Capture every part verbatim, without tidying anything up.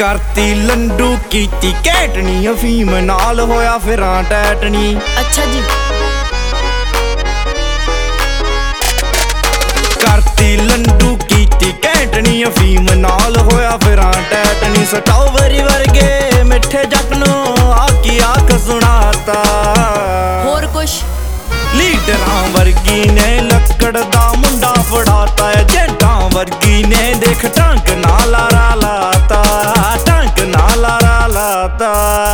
करती लंडू कीती कैटनी अफीम नाल होया फिरां टैटनी। अच्छा जी। करती लंडू कीती कैटनी अफीम नाल होया फिरां टैटनी। स्ट्रॉबेरी वर्गे मिठे जट नूं आकी आख सुनाता। होर कुछ लीडरां वर्गी ने लक्कड़ दा मुंडा फड़ाता है। जेंटां वर्गी ने देख टंक नाल लारा लाता, टंक नाल लारा लाता।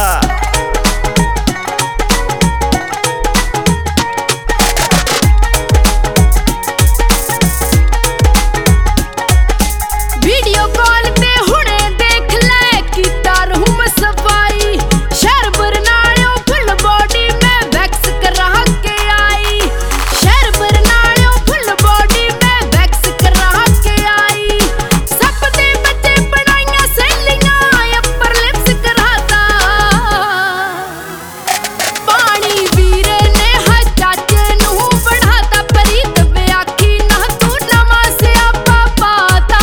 वीडियो कॉल पे हुणे देख ले कीता रहूं मैं सफाई। शहर बरनालियों फुल बॉडी में वैक्स करा के आई। शहर बरनालियों फुल बॉडी में वैक्स करा के आई। सब दे बच्चे बनाइयां सहेलियां अपर लिप्स कराता। पानी वीरे ने हा चाचे नूं बढ़ाता। परीत व्याखी ना तू नवा सियापा पाता।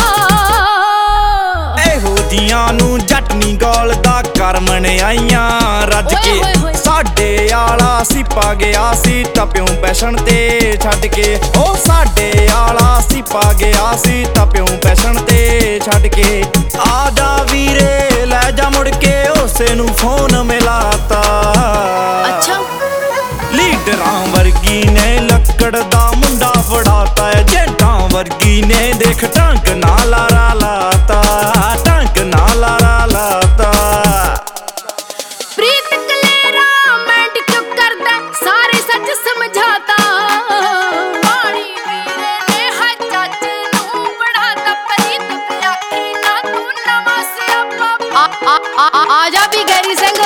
ਇਹੋ ਜੀਆਂ ਨੂੰ ਜੱਟ ਨੀ ਗੋਲਦਾ ਕਰ ਮਣਿਆਈਆਂ ਰੱਜ ਓਏ ਹੋਏ ਹੋਏ। ਕੇ। ਸਾਡੇ ਆਲਾ ਸਿਪਾ ਗਿਆ ਸੀ ਟਪਿਓਂ ਪੈਸ਼ਨ ਤੇ ਛੱਡ ਕੇ। ਉਹ ਸਾਡੇ ਆਲਾ ਸਿਪਾ ਗਿਆ ਸੀ ਟਪਿਓਂ ਪੈਸ਼ਨ ਤੇ ਛੱਡ ਕੇ। ਆ ਜਾ ਵੀਰੇ ਲੈ ਜਾ ਮੁੜ ਕੇ ਉਸੇ ਨੂੰ ਫੋਨ ਮਿਲਾਤਾ। अच्छा ਲੀਡਰਾਂ ਵਰਗੀ ਨੇ ਲੱਕੜ ਦਾ ਮੁੰਡਾ ਫੜਾਤਾ ਹੈ। ਜੇਂਟਾਂ ਵਰਗੀ ਨੇ ਦੇਖ ਟੰਕ ਨਾਲ ਲਾਰਾ ਲਾਤਾ, ਟੰਕ ਨਾਲ ਲਾਰਾ ਲਾਤਾ। प्रीत कलेरा मैंड क्यों करदा सारे सच समझाता। पानी वीरे ने हा चाचे नूं बढ़ाता। परीत व्याखी ना तू नवा सियापा आ आ आ आजा भी गैरी संग